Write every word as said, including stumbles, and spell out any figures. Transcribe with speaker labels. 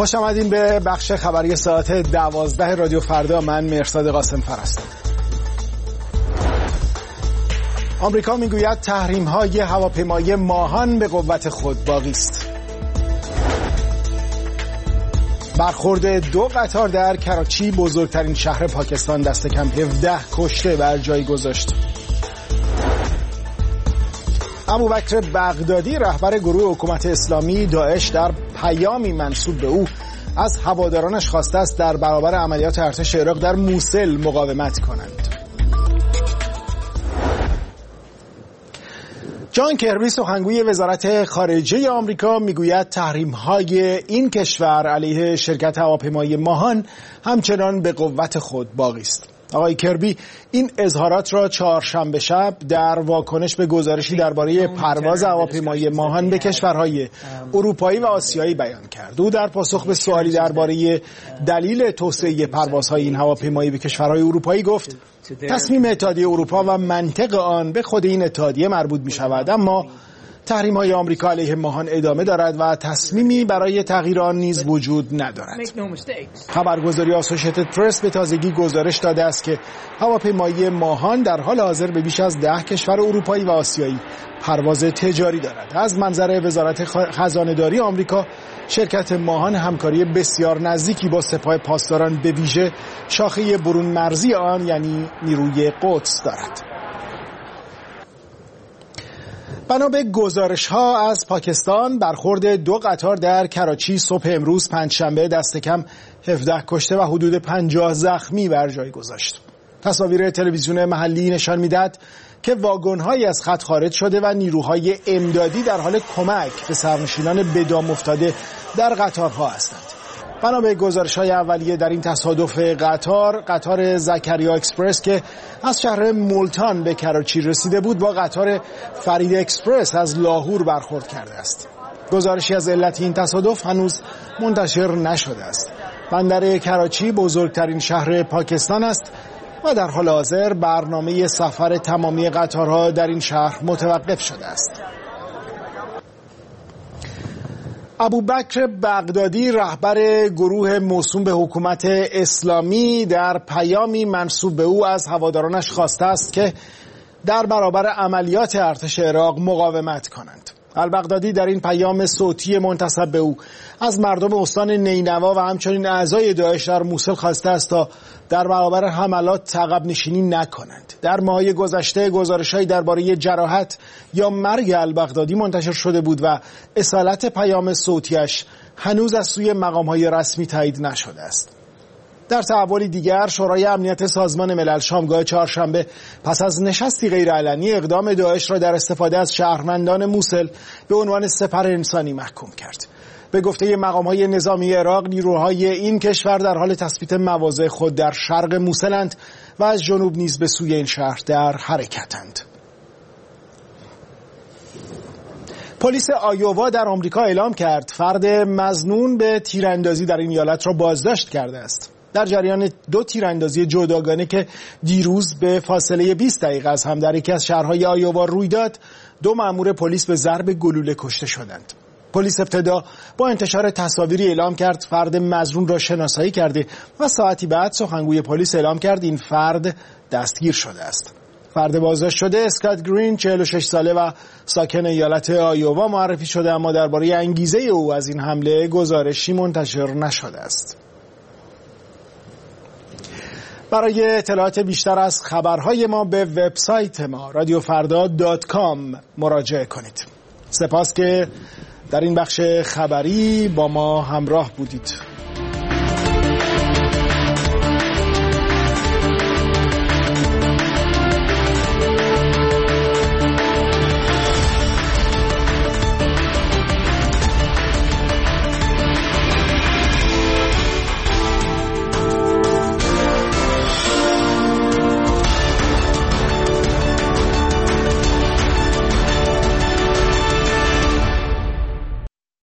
Speaker 1: خوش آمدین به بخش خبری ساعت دوازده رادیو فردا. من مرصاد قاسم فر هستم. آمریکا میگوید تحریم‌های هواپیمای ماهان به قوت خود باقی است. برخورد دو قطار در کراچی، بزرگترین شهر پاکستان، دست کم هفده کشته بر جای گذاشت. ابوبکر بغدادی، رهبر گروه حکومت اسلامی داعش، در پیامی منسوب به او از هوادارانش خواسته است در برابر عملیات ارتش عراق در موصل مقاومت کنند. جان کربی، سخنگوی وزارت خارجه آمریکا، میگوید تحریم‌های این کشور علیه شرکت هواپیمای ماهان همچنان به قوت خود باقی است. آقای کربی این اظهارات را چهارشنبه شب در واکنش به گزارشی درباره پرواز هواپیمای ماهان به کشورهای اروپایی و آسیایی بیان کرد. او در پاسخ به سوالی درباره دلیل توسعه پروازهای این هواپیمایی به کشورهای اروپایی گفت تصمیم اتحادیه اروپا و منطق آن به خود این اتحادیه مربوط می شود، اما تحریم‌های آمریکا علیه ماهان ادامه دارد و تصمیمی برای تغییر آن نیز وجود ندارد. خبرگزاری آسوشیتد پرس به تازگی گزارش داده است که هواپیمای ماهان در حال حاضر به بیش از ده کشور اروپایی و آسیایی پرواز تجاری دارد. از منظر وزارت خزانه‌داری آمریکا، شرکت ماهان همکاری بسیار نزدیکی با سپاه پاسداران، به ویژه شاخه برون مرزی آن یعنی نیروی قدس دارد. بنا به گزارش‌ها از پاکستان، برخورد دو قطار در کراچی صبح امروز پنجشنبه دست کم هفده کشته و حدود پنجاه زخمی بر جای گذاشت. تصاویر تلویزیون محلی نشان می‌دهد که واگن‌هایی از خط خارج شده و نیروهای امدادی در حال کمک به سرنشینان به دام افتاده در قطارها هستند. بنا به گزارش‌های اولیه در این تصادف قطار، قطار زکریا اکسپرس که از شهر مولتان به کراچی رسیده بود، با قطار فرید اکسپرس از لاهور برخورد کرده است. گزارشی از علت این تصادف هنوز منتشر نشده است. بندر کراچی بزرگترین شهر پاکستان است و در حال حاضر برنامه سفر تمامی قطارها در این شهر متوقف شده است. ابوبکر بغدادی، رهبر گروه موسوم به حکومت اسلامی، در پیامی منسوب به او از هوادارانش خواسته است که در برابر عملیات ارتش عراق مقاومت کنند. البغدادی در این پیام صوتی منتسب به او از مردم استان نینوا و همچنین اعضای داعش در موصل خواسته است تا در برابر حملات عقب نشینی نکنند. در ماه‌های گذشته گزارش‌هایی درباره جراحت یا مرگ البغدادی منتشر شده بود و اصالت پیام صوتیش هنوز از سوی مقام‌های رسمی تایید نشده است. در تحولی دیگر، شورای امنیت سازمان ملل شامگاه چهارشنبه پس از نشستی غیرعلنی اقدام داعش را در استفاده از شهروندان موصل به عنوان سپر انسانی محکوم کرد. به گفته مقام‌های نظامی عراق، نیروهای این کشور در حال تثبیت مواضع خود در شرق موصلند و از جنوب نیز به سوی این شهر در حرکتند. پلیس آیووا در آمریکا اعلام کرد فرد مظنون به تیراندازی در این ایالت را بازداشت کرده است. در جریان دو تیراندازی جداگانه که دیروز به فاصله بیست دقیقه از هم در یکی از شهرهای آیووا روی داد، دو مأمور پلیس به ضرب گلوله کشته شدند. پلیس ابتدا با انتشار تصاویری اعلام کرد فرد مظنون را شناسایی کرده و ساعتی بعد سخنگوی پلیس اعلام کرد این فرد دستگیر شده است. فرد بازداشت شده اسکات گرین، چهل و شش ساله و ساکن ایالت آیووا معرفی شده، اما درباره انگیزه او از این حمله گزارشی منتشر نشده است. برای اطلاعات بیشتر از خبرهای ما به وبسایت ما رادیو فردا دات کام مراجعه کنید. سپاس که در این بخش خبری با ما همراه بودید.